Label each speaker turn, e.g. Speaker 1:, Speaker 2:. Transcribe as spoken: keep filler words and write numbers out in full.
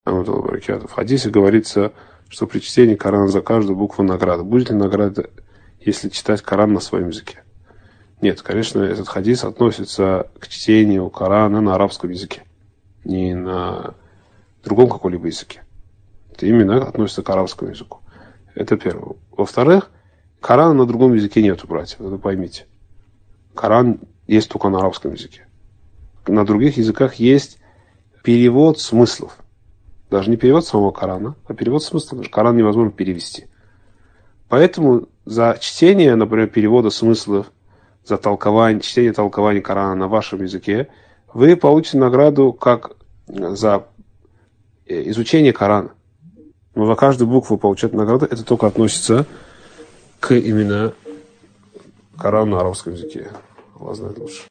Speaker 1: В хадисе говорится, что при чтении Корана за каждую букву награда. Будет ли награда, если читать Коран на своем языке? Нет, конечно, этот хадис относится к чтению Корана на арабском языке, не на другом каком-либо языке. Это именно относится к арабскому языку. Это первое. Во-вторых, Корана на другом языке нету, братья, это поймите. Коран есть только на арабском языке. На других языках есть перевод смыслов. Даже не перевод самого Корана, а перевод смысла. Коран невозможно перевести. Поэтому за чтение, например, перевода смыслов, за толкование, чтение толкования Корана на вашем языке, вы получите награду как за изучение Корана. Но за каждую букву получать награду, это только относится к именно Корану на арабском языке. Аллах знает лучше.